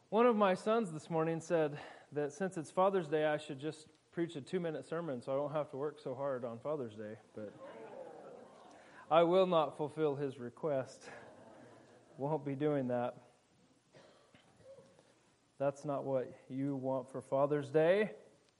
One of my sons this morning said that since it's Father's Day, I should just preach a 2-minute sermon so I don't have to work so hard on Father's Day. But I will not fulfill his request. Won't be doing that. That's not what you want for Father's Day.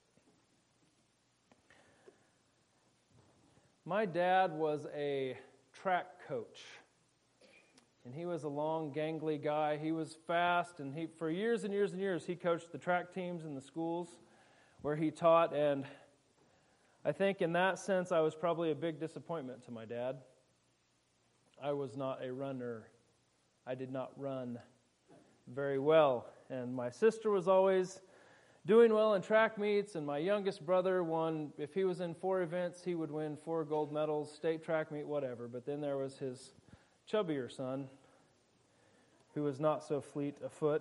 My dad was a track coach. And he was a long, gangly guy. He was fast, and for years and years and years, he coached the track teams in the schools where he taught. And I think in that sense, I was probably a big disappointment to my dad. I was not a runner. I did not run very well. And my sister was always doing well in track meets, and my youngest brother won. If he was in 4 events, he would win 4 gold medals, state track meet, whatever. But then there was his chubbier son, who was not so fleet of foot.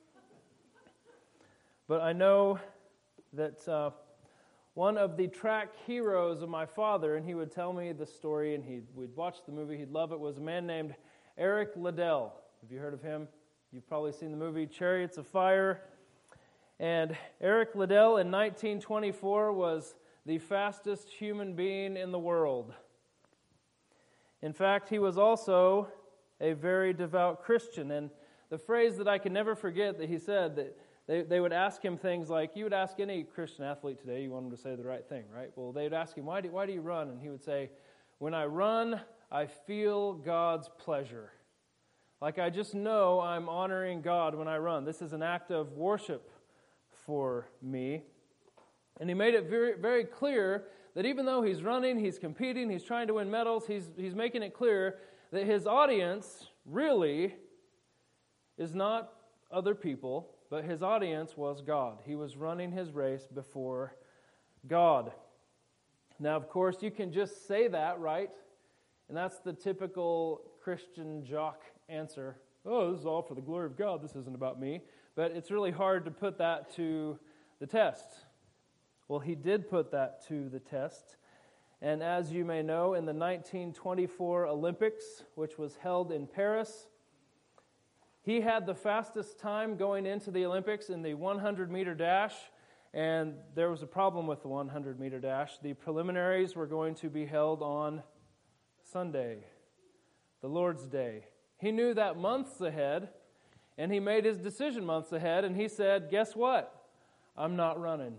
But I know that one of the track heroes of my father, and he would tell me the story, and we'd watch the movie, he'd love it, was a man named Eric Liddell. Have you heard of him? You've probably seen the movie Chariots of Fire. And Eric Liddell in 1924 was the fastest human being in the world. In fact, he was also a very devout Christian. And the phrase that I can never forget that he said, that they would ask him things like, you would ask any Christian athlete today, you want him to say the right thing, right? Well, they'd ask him, why do you run? And he would say, when I run, I feel God's pleasure. Like I just know I'm honoring God when I run. This is an act of worship for me. And he made it very, very clear that even though he's running, he's competing, he's trying to win medals, he's making it clear that his audience really is not other people, but his audience was God. He was running his race before God. Now, of course, you can just say that, right? And that's the typical Christian jock answer. Oh, this is all for the glory of God. This isn't about me. But it's really hard to put that to the test. Well, he did put that to the test. And as you may know, in the 1924 Olympics, which was held in Paris, he had the fastest time going into the Olympics in the 100-meter dash. And there was a problem with the 100-meter dash. The preliminaries were going to be held on Sunday, the Lord's Day. He knew that months ahead, and he made his decision months ahead, and he said, guess what? I'm not running.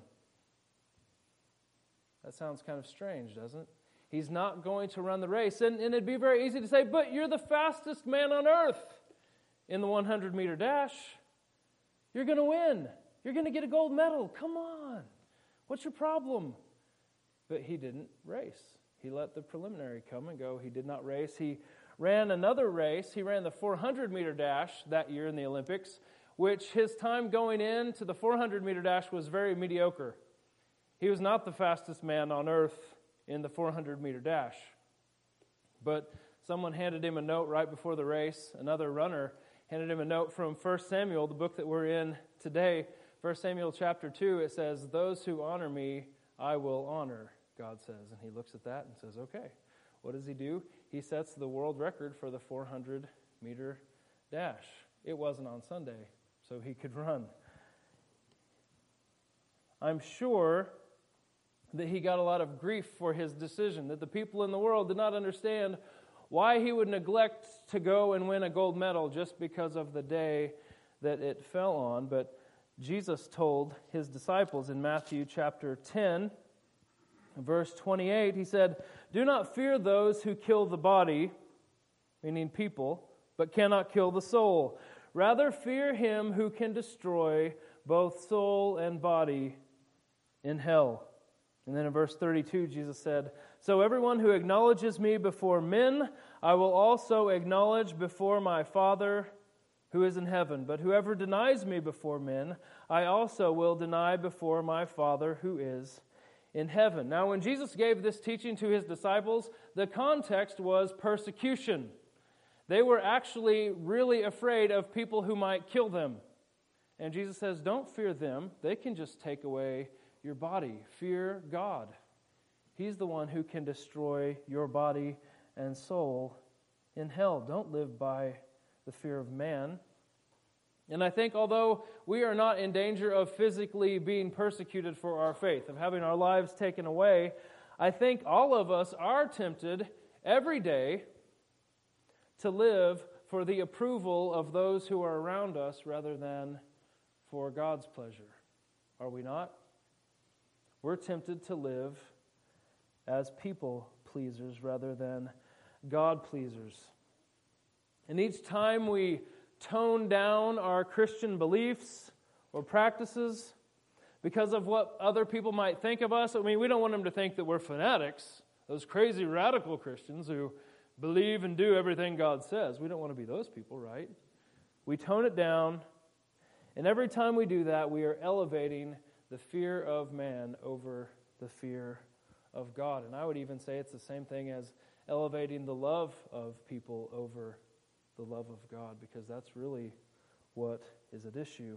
That sounds kind of strange, doesn't it? He's not going to run the race. And it'd be very easy to say, but you're the fastest man on earth in the 100-meter dash. You're going to win. You're going to get a gold medal. Come on. What's your problem? But he didn't race. He let the preliminary come and go. He did not race. He ran another race. He ran the 400-meter dash that year in the Olympics, which his time going into the 400-meter dash was very mediocre. He was not the fastest man on earth in the 400-meter dash. But someone handed him a note right before the race. Another runner handed him a note from 1 Samuel, the book that we're in today. 1 Samuel chapter 2, it says, those who honor me, I will honor, God says. And he looks at that and says, okay. What does he do? He sets the world record for the 400-meter dash. It wasn't on Sunday, so he could run. I'm sure that he got a lot of grief for his decision, that the people in the world did not understand why he would neglect to go and win a gold medal just because of the day that it fell on. But Jesus told his disciples in Matthew chapter 10, verse 28, he said, do not fear those who kill the body, meaning people, but cannot kill the soul. Rather fear him who can destroy both soul and body in hell. And then in verse 32, Jesus said, so everyone who acknowledges me before men, I will also acknowledge before my Father who is in heaven. But whoever denies me before men, I also will deny before my Father who is in heaven. Now, when Jesus gave this teaching to his disciples, the context was persecution. They were actually really afraid of people who might kill them. And Jesus says, don't fear them. They can just take away your body. Fear God. He's the one who can destroy your body and soul in hell. Don't live by the fear of man. And I think although we are not in danger of physically being persecuted for our faith, of having our lives taken away, I think all of us are tempted every day to live for the approval of those who are around us rather than for God's pleasure. Are we not? We're tempted to live as people pleasers rather than God pleasers. And each time we tone down our Christian beliefs or practices because of what other people might think of us. I mean, we don't want them to think that we're fanatics, those crazy radical Christians who believe and do everything God says. We don't want to be those people, right? We tone it down, and every time we do that, we are elevating the fear of man over the fear of God. And I would even say it's the same thing as elevating the love of people over the love of God, because that's really what is at issue.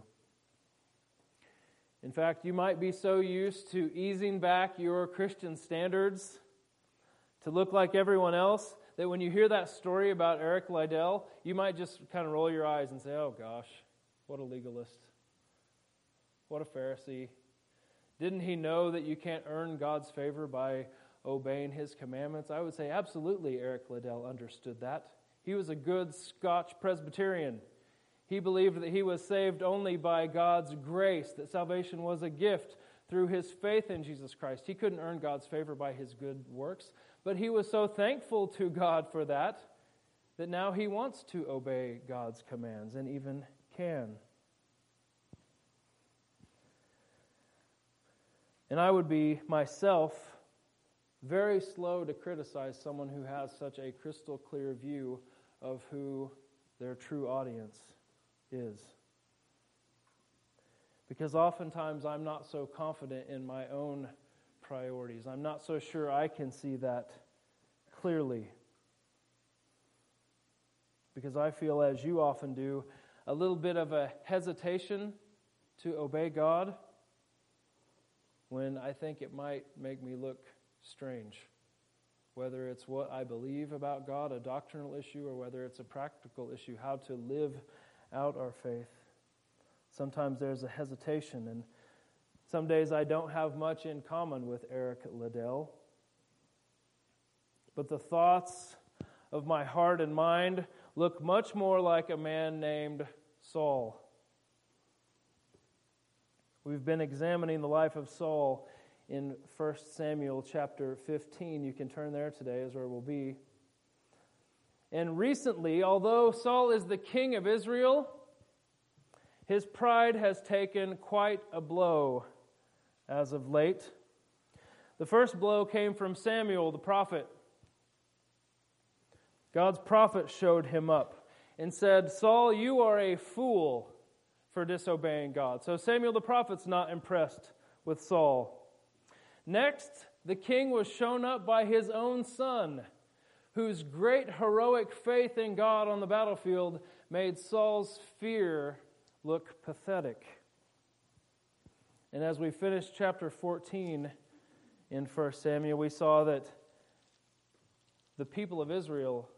In fact, you might be so used to easing back your Christian standards to look like everyone else that when you hear that story about Eric Liddell, you might just kind of roll your eyes and say, oh gosh, what a legalist. What a Pharisee. Didn't he know that you can't earn God's favor by obeying His commandments? I would say absolutely Eric Liddell understood that. He was a good Scotch Presbyterian. He believed that he was saved only by God's grace, that salvation was a gift through his faith in Jesus Christ. He couldn't earn God's favor by his good works, but he was so thankful to God for that now he wants to obey God's commands and even can. And I would be myself very slow to criticize someone who has such a crystal clear view of who their true audience is. Because oftentimes I'm not so confident in my own priorities. I'm not so sure I can see that clearly. Because I feel, as you often do, a little bit of a hesitation to obey God when I think it might make me look strange. Whether it's what I believe about God, a doctrinal issue, or whether it's a practical issue, how to live out our faith. Sometimes there's a hesitation, and some days I don't have much in common with Eric Liddell. But the thoughts of my heart and mind look much more like a man named Saul. We've been examining the life of Saul in 1 Samuel chapter 15. You can turn there today, is where we'll be. And recently, although Saul is the king of Israel, his pride has taken quite a blow as of late. The first blow came from Samuel the prophet. God's prophet showed him up and said, Saul, you are a fool for disobeying God. So Samuel the prophet's not impressed with Saul. Next, the king was shown up by his own son, whose great heroic faith in God on the battlefield made Saul's fear look pathetic. And as we finished chapter 14 in 1 Samuel, we saw that the people of Israel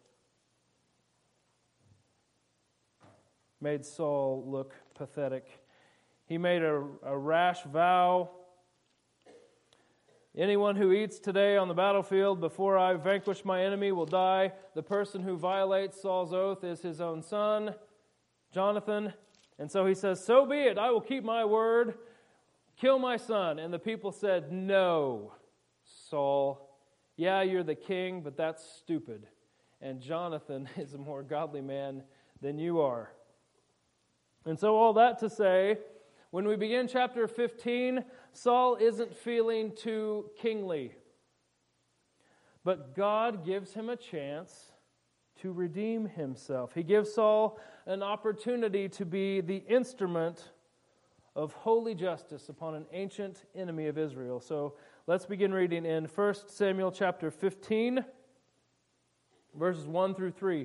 made Saul look pathetic. He made a rash vow. Anyone who eats today on the battlefield before I vanquish my enemy will die. The person who violates Saul's oath is his own son, Jonathan. And so he says, so be it, I will keep my word, kill my son. And the people said, no, Saul, yeah, you're the king, but that's stupid. And Jonathan is a more godly man than you are. And so all that to say, when we begin chapter 15, Saul isn't feeling too kingly. But God gives him a chance to redeem himself. He gives Saul an opportunity to be the instrument of holy justice upon an ancient enemy of Israel. So let's begin reading in 1 Samuel chapter 15, verses 1 through 3.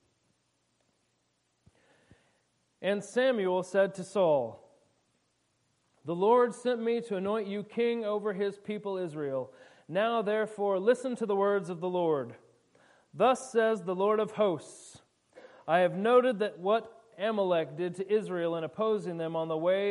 And Samuel said to Saul, the Lord sent me to anoint you king over his people Israel. Now therefore listen to the words of the Lord. Thus says the Lord of hosts, I have noted that what Amalek did to Israel in opposing them on the way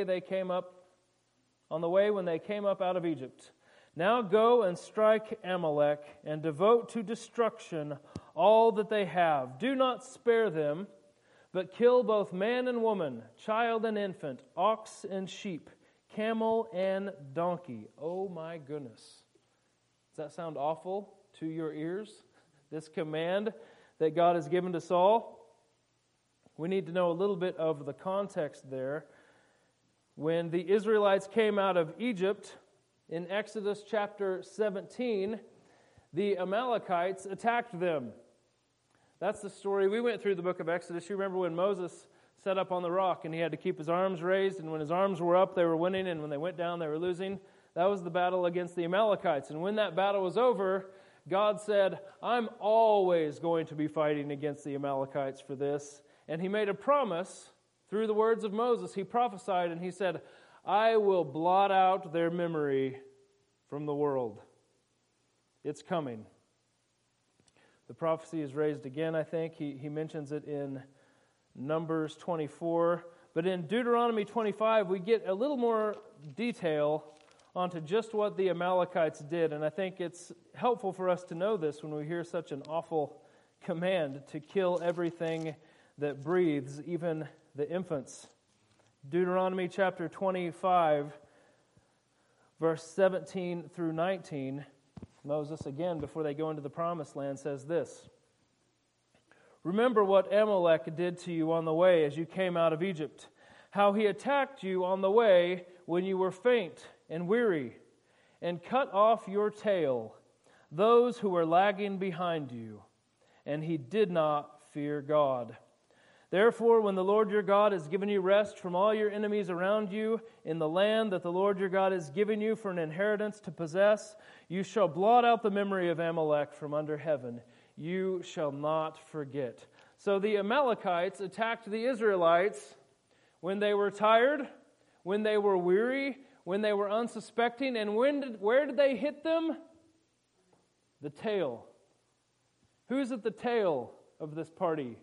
when they came up out of Egypt. Now go and strike Amalek and devote to destruction all that they have. Do not spare them, but kill both man and woman, child and infant, ox and sheep, camel and donkey. Oh my goodness. Does that sound awful to your ears? This command that God has given to Saul? We need to know a little bit of the context there. When the Israelites came out of Egypt, in Exodus chapter 17, the Amalekites attacked them. That's the story. We went through the book of Exodus. You remember when Moses sat up on the rock and he had to keep his arms raised, and when his arms were up, they were winning, and when they went down, they were losing. That was the battle against the Amalekites. And when that battle was over, God said, I'm always going to be fighting against the Amalekites for this. And he made a promise through the words of Moses. He prophesied and he said, I will blot out their memory from the world. It's coming. The prophecy is raised again, I think. He mentions it in Numbers 24. But in Deuteronomy 25, we get a little more detail onto just what the Amalekites did. And I think it's helpful for us to know this when we hear such an awful command to kill everything that breathes, even the infants. Deuteronomy chapter 25, verse 17 through 19, Moses, again, before they go into the promised land, says this. Remember what Amalek did to you on the way as you came out of Egypt, how he attacked you on the way when you were faint and weary, and cut off your tail, those who were lagging behind you, and he did not fear God. Therefore, when the Lord your God has given you rest from all your enemies around you in the land that the Lord your God has given you for an inheritance to possess, you shall blot out the memory of Amalek from under heaven. You shall not forget. So the Amalekites attacked the Israelites when they were tired, when they were weary, when they were unsuspecting, and where did they hit them? The tail. Who's at the tail of this party?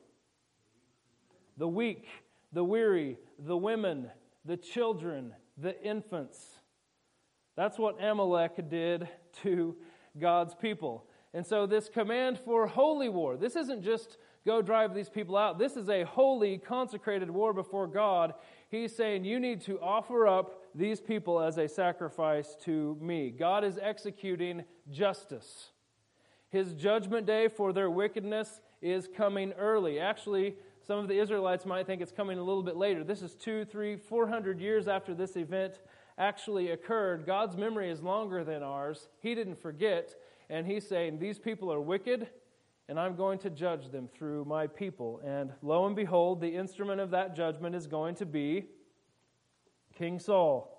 The weak, the weary, the women, the children, the infants. That's what Amalek did to God's people. And so this command for holy war, this isn't just go drive these people out. This is a holy, consecrated war before God. He's saying you need to offer up these people as a sacrifice to me. God is executing justice. His judgment day for their wickedness is coming early. Actually, some of the Israelites might think it's coming a little bit later. This is 200, 300, 400 years after this event actually occurred. God's memory is longer than ours. He didn't forget, and he's saying, these people are wicked, and I'm going to judge them through my people. And lo and behold, the instrument of that judgment is going to be King Saul.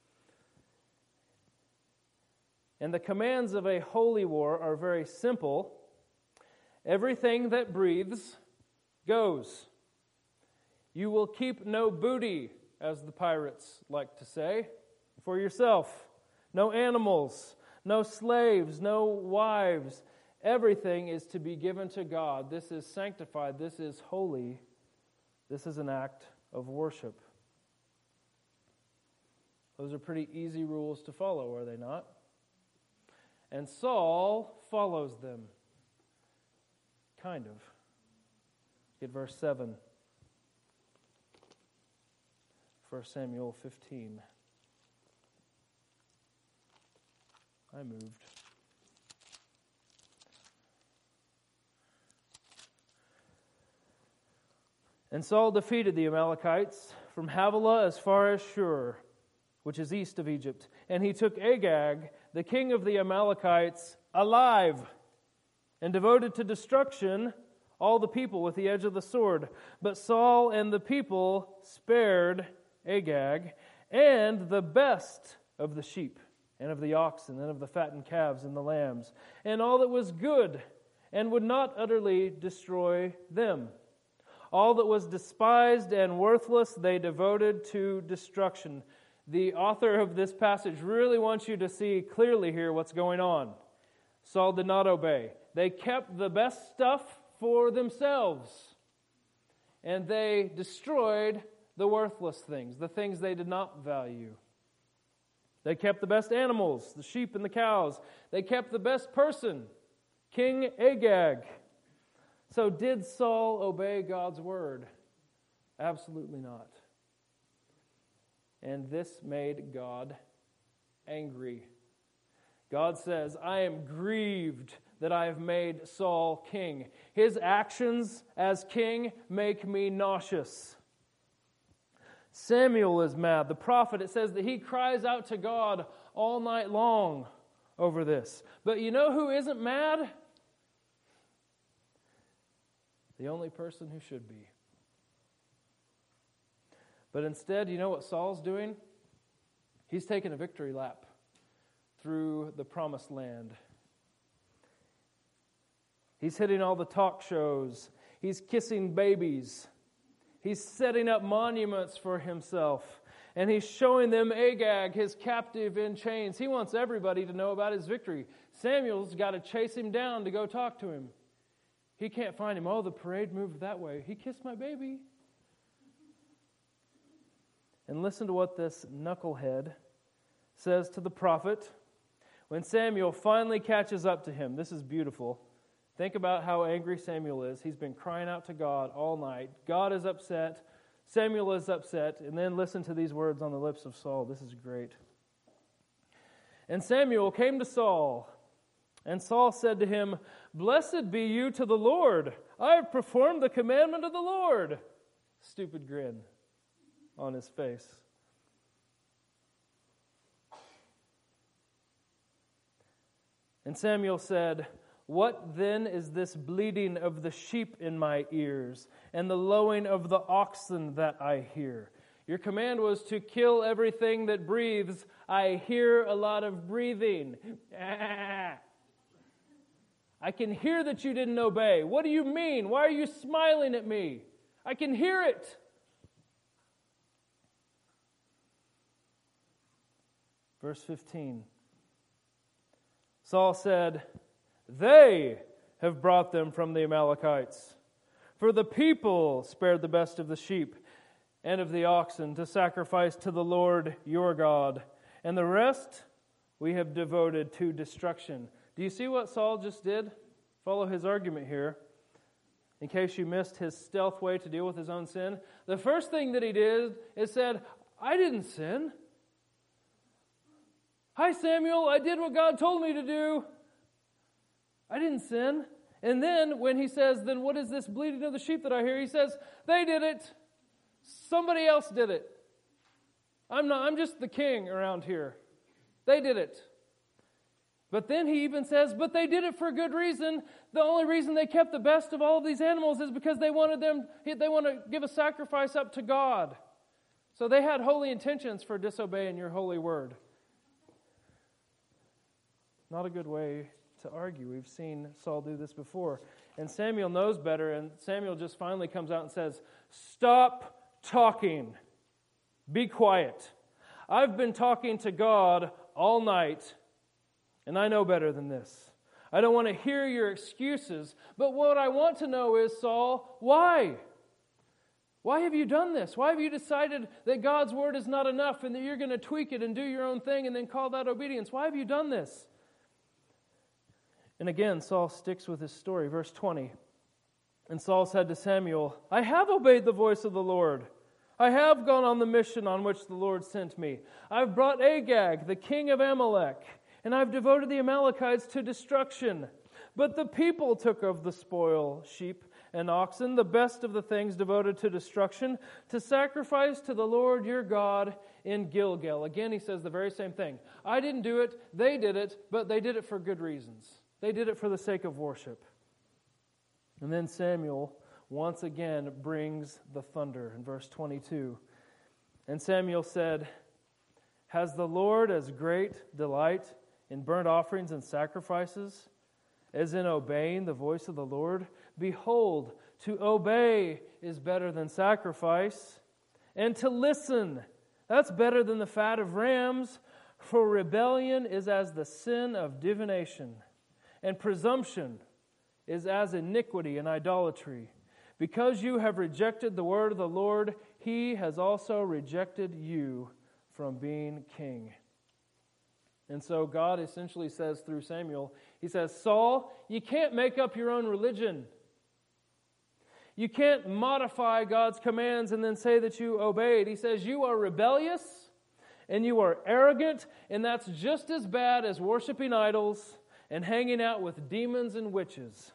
And the commands of a holy war are very simple. Everything that breathes goes. You will keep no booty, as the pirates like to say, for yourself. No animals, no slaves, no wives. Everything is to be given to God. This is sanctified. This is holy. This is an act of worship. Those are pretty easy rules to follow, are they not? And Saul follows them. Kind of. Get verse 7. 1 Samuel 15. I moved. And Saul defeated the Amalekites from Havilah as far as Shur, which is east of Egypt. And he took Agag, the king of the Amalekites, alive, and devoted to destruction all the people with the edge of the sword. But Saul and the people spared Agag, and the best of the sheep, and of the oxen, and of the fattened calves and the lambs, and all that was good, and would not utterly destroy them. All that was despised and worthless they devoted to destruction. The author of this passage really wants you to see clearly here what's going on. Saul did not obey. They kept the best stuff for themselves. and they destroyed the worthless things, the things they did not value. They kept the best animals, the sheep and the cows. They kept the best person, King Agag. So did Saul obey God's word? Absolutely not. And this made God angry. God says, I am grieved that I have made Saul king. His actions as king make me nauseous. Samuel is mad. The prophet, it says that he cries out to God all night long over this. But you know who isn't mad? The only person who should be. But instead, you know what Saul's doing? He's taking a victory lap through the promised land. He's hitting all the talk shows. He's kissing babies. He's setting up monuments for himself. And he's showing them Agag, his captive in chains. He wants everybody to know about his victory. Samuel's got to chase him down to go talk to him. He can't find him. Oh, the parade moved that way. He kissed my baby. And listen to what this knucklehead says to the prophet when Samuel finally catches up to him. This is beautiful. Think about how angry Samuel is. He's been crying out to God all night. God is upset. Samuel is upset. And then listen to these words on the lips of Saul. This is great. And Samuel came to Saul, and Saul said to him, Blessed be you to the Lord. I have performed the commandment of the Lord. Stupid grin on his face. And Samuel said, What then is this bleating of the sheep in my ears, and the lowing of the oxen that I hear? Your command was to kill everything that breathes. I hear a lot of breathing. I can hear that you didn't obey. What do you mean? Why are you smiling at me? I can hear it. Verse 15. Saul said, They have brought them from the Amalekites. For the people spared the best of the sheep and of the oxen to sacrifice to the Lord your God, and the rest we have devoted to destruction. Do you see what Saul just did? Follow his argument here. In case you missed his stealth way to deal with his own sin. The first thing that he did is said, I didn't sin. Hi, Samuel, I did what God told me to do. I didn't sin. And then when he says, then what is this bleating of the sheep that I hear? He says, they did it. Somebody else did it. I'm just the king around here. They did it. But then he even says, but they did it for a good reason. The only reason they kept the best of all of these animals is because they want to give a sacrifice up to God. So they had holy intentions for disobeying your holy word. Not a good way to argue. We've seen Saul do this before. And Samuel knows better, and Samuel just finally comes out and says, stop talking. Be quiet. I've been talking to God all night, and I know better than this. I don't want to hear your excuses, but what I want to know is, Saul, why? Why have you done this? Why have you decided that God's word is not enough and that you're going to tweak it and do your own thing and then call that obedience? Why have you done this? And again, Saul sticks with his story. Verse 20. And Saul said to Samuel, I have obeyed the voice of the Lord. I have gone on the mission on which the Lord sent me. I've brought Agag, the king of Amalek, and I've devoted the Amalekites to destruction. But the people took of the spoil, sheep and oxen, the best of the things devoted to destruction, to sacrifice to the Lord your God in Gilgal. Again, he says the very same thing. I didn't do it, they did it, but they did it for good reasons. They did it for the sake of worship. And then Samuel once again brings the thunder in verse 22. And Samuel said, has the Lord as great delight in burnt offerings and sacrifices as in obeying the voice of the Lord? Behold, to obey is better than sacrifice, and to listen, that's better than the fat of rams, for rebellion is as the sin of divination, and presumption is as iniquity and idolatry. Because you have rejected the word of the Lord, He has also rejected you from being king." And so God essentially says through Samuel, He says, "Saul, you can't make up your own religion. You can't modify God's commands and then say that you obeyed." He says, "You are rebellious and you are arrogant, and that's just as bad as worshiping idols and hanging out with demons and witches.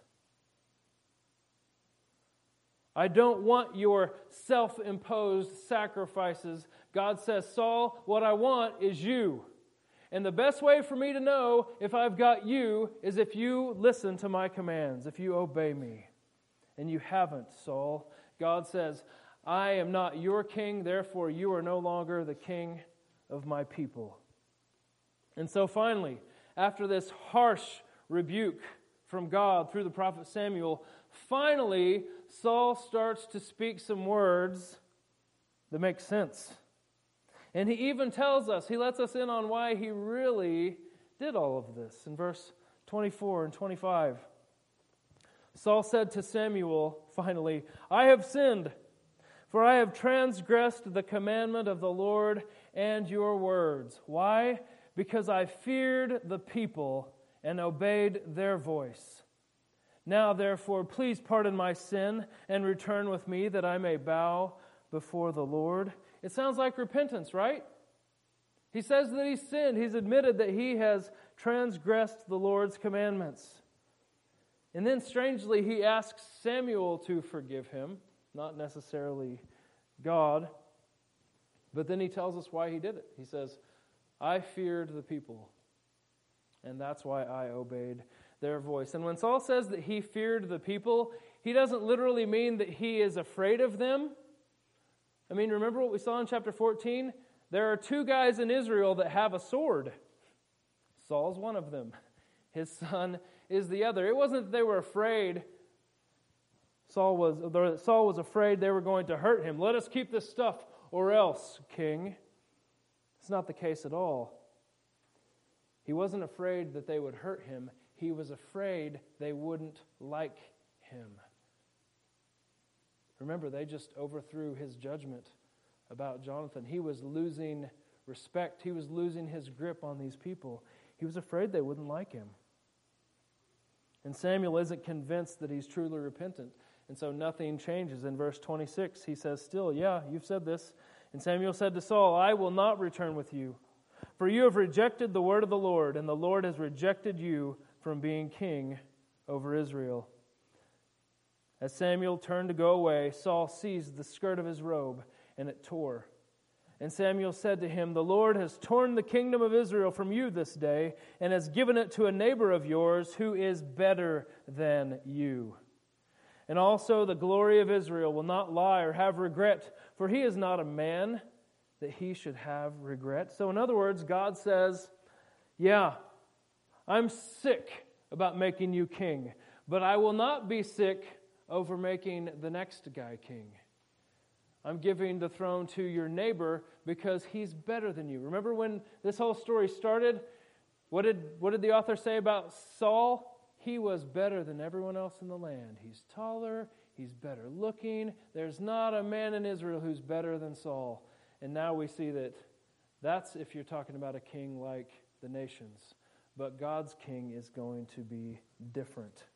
I don't want your self-imposed sacrifices." God says, "Saul, what I want is you. And the best way for me to know if I've got you is if you listen to my commands, if you obey me. And you haven't, Saul." God says, "I am not your king, therefore you are no longer the king of my people." And so finally, after this harsh rebuke from God through the prophet Samuel, finally Saul starts to speak some words that make sense. And he even tells us, he lets us in on why he really did all of this. In verse 24 and 25, Saul said to Samuel, finally, "I have sinned, for I have transgressed the commandment of the Lord and your words." Why? "Because I feared the people and obeyed their voice. Now, therefore, please pardon my sin and return with me that I may bow before the Lord." It sounds like repentance, right? He says that he's sinned. He's admitted that he has transgressed the Lord's commandments. And then, strangely, he asks Samuel to forgive him, not necessarily God. But then he tells us why he did it. He says, "I feared the people, and that's why I obeyed their voice." And when Saul says that he feared the people, he doesn't literally mean that he is afraid of them. I mean, remember what we saw in chapter 14? There are two guys in Israel that have a sword. Saul's one of them. His son is the other. It wasn't that they were afraid. Saul was afraid they were going to hurt him. "Let us keep this stuff or else, king." It's not the case at all. He wasn't afraid that they would hurt him. He was afraid they wouldn't like him. Remember, they just overthrew his judgment about Jonathan. He was losing respect. He was losing his grip on these people. He was afraid they wouldn't like him. And Samuel isn't convinced that he's truly repentant. And so nothing changes. In verse 26, he says, "Still, yeah, you've said this." And Samuel said to Saul, "I will not return with you, for you have rejected the word of the Lord, and the Lord has rejected you from being king over Israel." As Samuel turned to go away, Saul seized the skirt of his robe, and it tore. And Samuel said to him, "The Lord has torn the kingdom of Israel from you this day, and has given it to a neighbor of yours who is better than you. And also the glory of Israel will not lie or have regret, for he is not a man that he should have regret." So in other words, God says, "Yeah, I'm sick about making you king, but I will not be sick over making the next guy king. I'm giving the throne to your neighbor because he's better than you." Remember when this whole story started? What did the author say about Saul? He was better than everyone else in the land. He's taller, he's better looking. There's not a man in Israel who's better than Saul. And now we see that that's if you're talking about a king like the nations. But God's king is going to be different.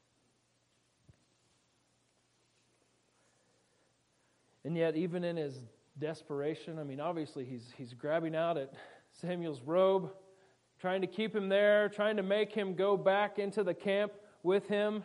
And yet, even in his desperation, I mean, obviously he's grabbing out at Samuel's robe, trying to keep him there, trying to make him go back into the camp with him.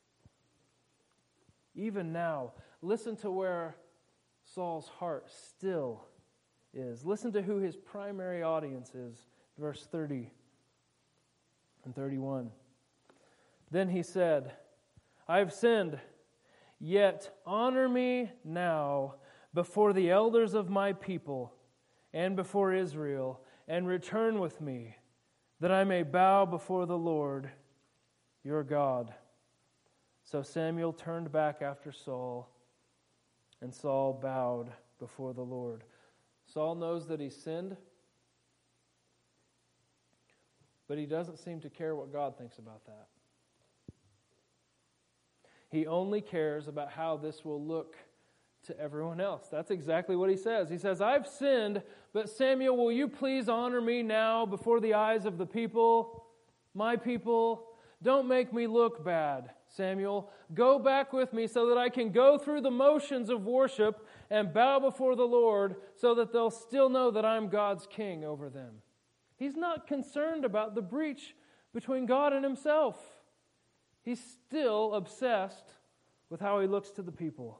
Even now, listen to where Saul's heart still is. Listen to who his primary audience is. Verse 30 and 31. "Then he said, I have sinned. Yet honor me now before the elders of my people and before Israel, and return with me, that I may bow before the Lord your God." So Samuel turned back after Saul, and Saul bowed before the Lord. Saul knows that he sinned, but he doesn't seem to care what God thinks about that. He only cares about how this will look to everyone else. That's exactly what he says. He says, I've sinned, but Samuel, will you please honor me now before the eyes of the people, my people? Don't make me look bad, Samuel. Go back with me so that I can go through the motions of worship and bow before the Lord so that they'll still know that I'm God's king over them. He's not concerned about the breach between God and himself. He's still obsessed with how he looks to the people.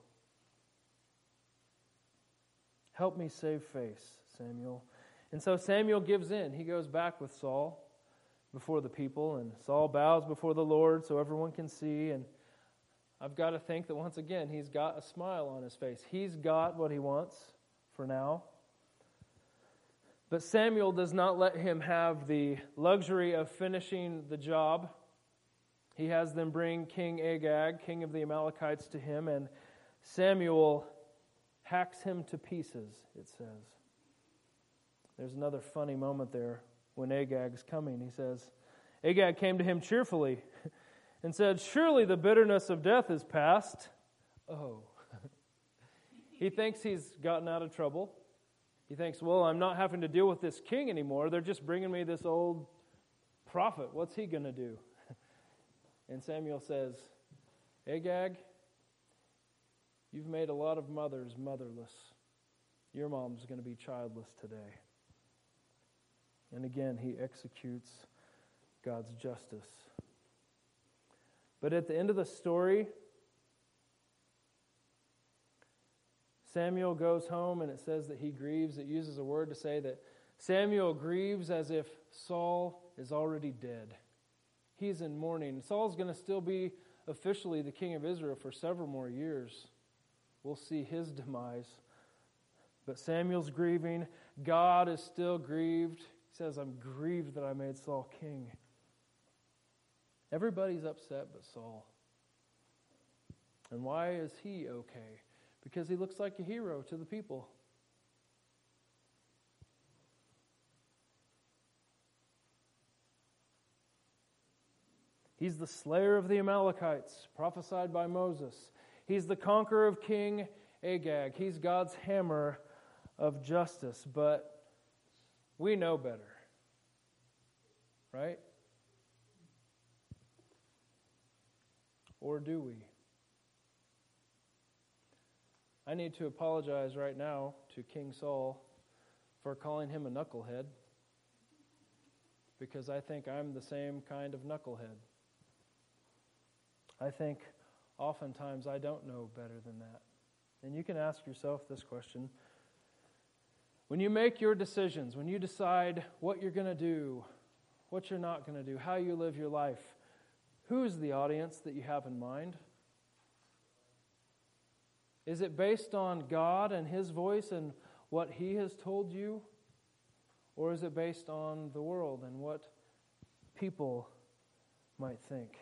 Help me save face, Samuel. And so Samuel gives in. He goes back with Saul before the people, and Saul bows before the Lord so everyone can see. And I've got to think that once again, he's got a smile on his face. He's got what he wants for now. But Samuel does not let him have the luxury of finishing the job. He has them bring King Agag, king of the Amalekites, to him, and Samuel hacks him to pieces, it says. There's another funny moment there when Agag's coming. He says, Agag came to him cheerfully and said, surely the bitterness of death is past. Oh. He thinks he's gotten out of trouble. He thinks, well, I'm not having to deal with this king anymore. They're just bringing me this old prophet. What's he going to do? And Samuel says, Agag, you've made a lot of mothers motherless. Your mom's going to be childless today. And again, he executes God's justice. But at the end of the story, Samuel goes home and it says that he grieves. It uses a word to say that Samuel grieves as if Saul is already dead. He's in mourning. Saul's going to still be officially the king of Israel for several more years. We'll see his demise. But Samuel's grieving. God is still grieved. He says, I'm grieved that I made Saul king. Everybody's upset but Saul. And why is he okay? Because he looks like a hero to the people. He's the slayer of the Amalekites, prophesied by Moses. He's the conqueror of King Agag. He's God's hammer of justice. But we know better. Right? Or do we? I need to apologize right now to King Saul for calling him a knucklehead, because I think I'm the same kind of knucklehead. I think oftentimes I don't know better than that. And you can ask yourself this question. When you make your decisions, when you decide what you're going to do, what you're not going to do, how you live your life, who's the audience that you have in mind? Is it based on God and His voice and what He has told you? Or is it based on the world and what people might think?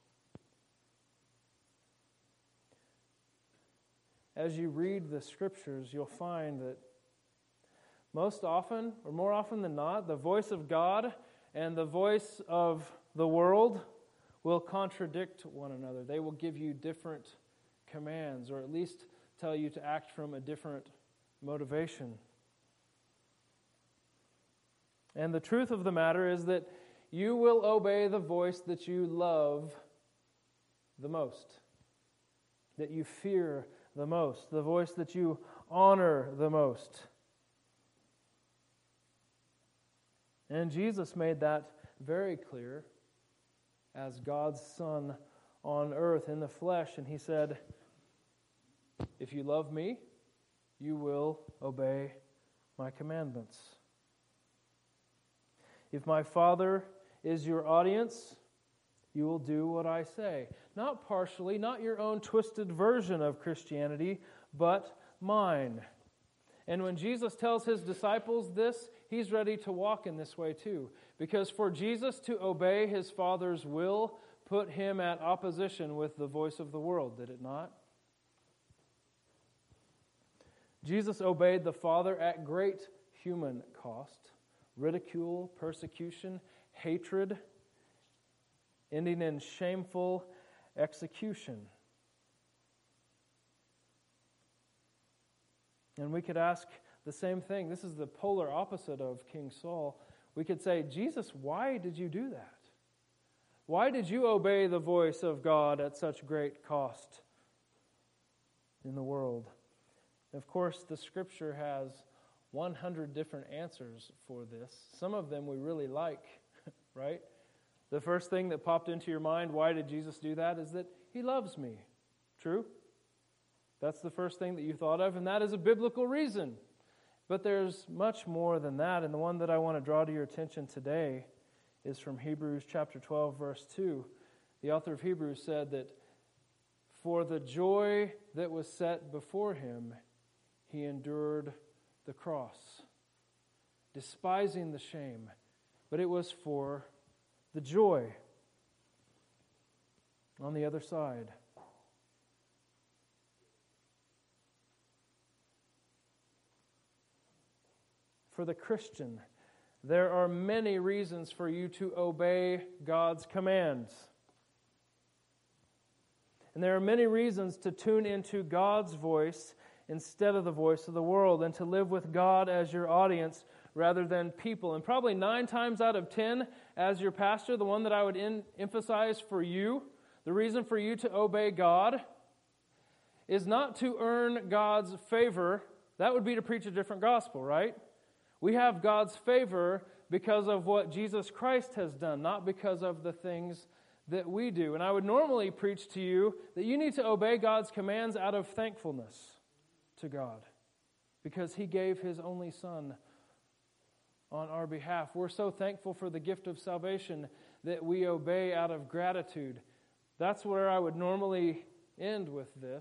As you read the Scriptures, you'll find that most often, or more often than not, the voice of God and the voice of the world will contradict one another. They will give you different commands, or at least tell you to act from a different motivation. And the truth of the matter is that you will obey the voice that you love the most, that you fear the most, the voice that you honor the most. And Jesus made that very clear as God's Son on earth in the flesh. And He said, if you love me, you will obey my commandments. If my Father is your audience, you will do what I say. Not partially, not your own twisted version of Christianity, but mine. And when Jesus tells His disciples this, He's ready to walk in this way too. Because for Jesus to obey His Father's will put Him at opposition with the voice of the world, did it not? Jesus obeyed the Father at great human cost. Ridicule, persecution, hatred, ending in shameful execution. And we could ask the same thing. This is the polar opposite of King Saul. We could say, Jesus, why did you do that? Why did you obey the voice of God at such great cost in the world? Of course, the Scripture has 100 different answers for this. Some of them we really like, right? The first thing that popped into your mind, why did Jesus do that, is that He loves me. True? That's the first thing that you thought of, and that is a biblical reason. But there's much more than that, and the one that I want to draw to your attention today is from Hebrews chapter 12, verse 2. The author of Hebrews said that for the joy that was set before Him, He endured the cross, despising the shame, but it was for the joy on the other side. For the Christian, there are many reasons for you to obey God's commands. And there are many reasons to tune into God's voice instead of the voice of the world, and to live with God as your audience rather than people. And probably 9 times out of 10, as your pastor, the one that I would emphasize for you, the reason for you to obey God is not to earn God's favor. That would be to preach a different gospel, right? We have God's favor because of what Jesus Christ has done, not because of the things that we do. And I would normally preach to you that you need to obey God's commands out of thankfulness to God, because He gave His only Son on our behalf. We're so thankful for the gift of salvation that we obey out of gratitude. That's where I would normally end with this.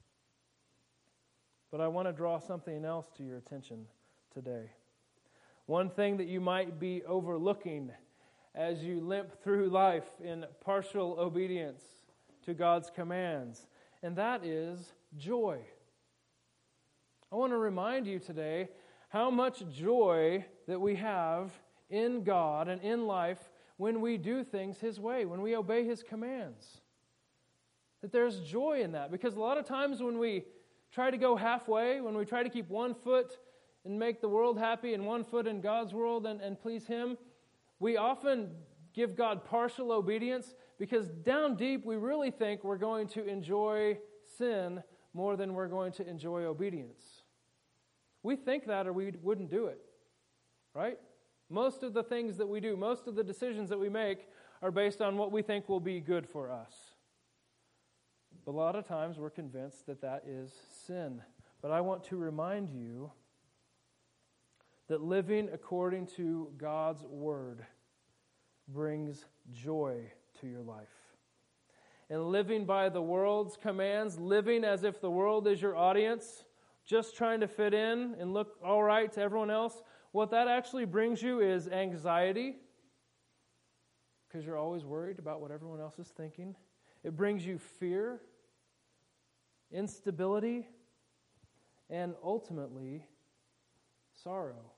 But I want to draw something else to your attention today. One thing that you might be overlooking as you limp through life in partial obedience to God's commands, and that is joy. I want to remind you today how much joy that we have in God and in life when we do things His way, when we obey His commands. That there's joy in that, because a lot of times when we try to go halfway, when we try to keep one foot and make the world happy and one foot in God's world and please Him, we often give God partial obedience because down deep we really think we're going to enjoy sin more than we're going to enjoy obedience. We think that or we wouldn't do it, right? Most of the things that we do, most of the decisions that we make are based on what we think will be good for us. But a lot of times we're convinced that that is sin. But I want to remind you that living according to God's Word brings joy to your life. And living by the world's commands, living as if the world is your audience, just trying to fit in and look all right to everyone else, what that actually brings you is anxiety, because you're always worried about what everyone else is thinking. It brings you fear, instability, and ultimately sorrow.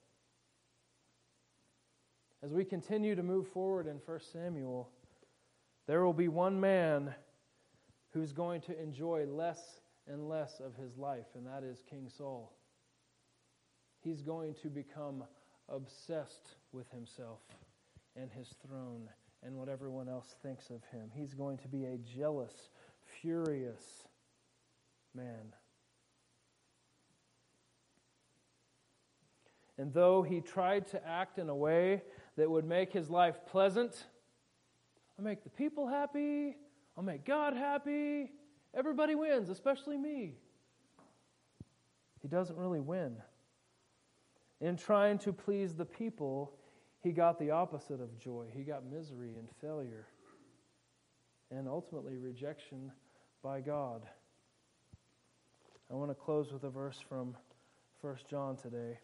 As we continue to move forward in 1 Samuel, there will be one man who's going to enjoy less and less of his life, and that is King Saul. He's going to become obsessed with himself and his throne and what everyone else thinks of him. He's going to be a jealous, furious man. And though he tried to act in a way that would make his life pleasant, I'll make the people happy, I'll make God happy, everybody wins, especially me. He doesn't really win. In trying to please the people, he got the opposite of joy. He got misery and failure, and ultimately rejection by God. I want to close with a verse from 1 John today,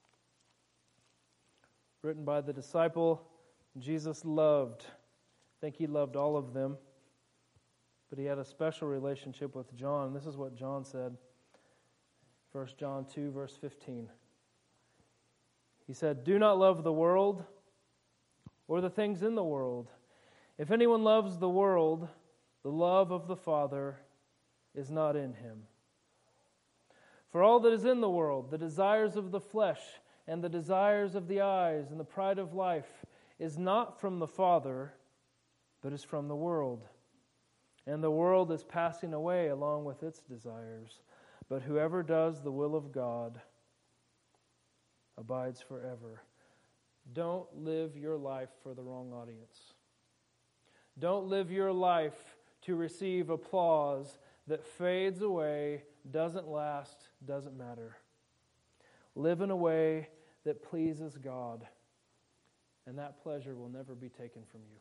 written by the disciple Jesus loved. I think He loved all of them, but He had a special relationship with John. This is what John said, 1 John 2, verse 15. He said, "Do not love the world or the things in the world. If anyone loves the world, the love of the Father is not in him. For all that is in the world, the desires of the flesh and the desires of the eyes and the pride of life, is not from the Father, but is from the world. And the world is passing away along with its desires. But whoever does the will of God abides forever. Don't live your life for the wrong audience. Don't live your life to receive applause that fades away, doesn't last, doesn't matter. Live in a way that pleases God, and that pleasure will never be taken from you.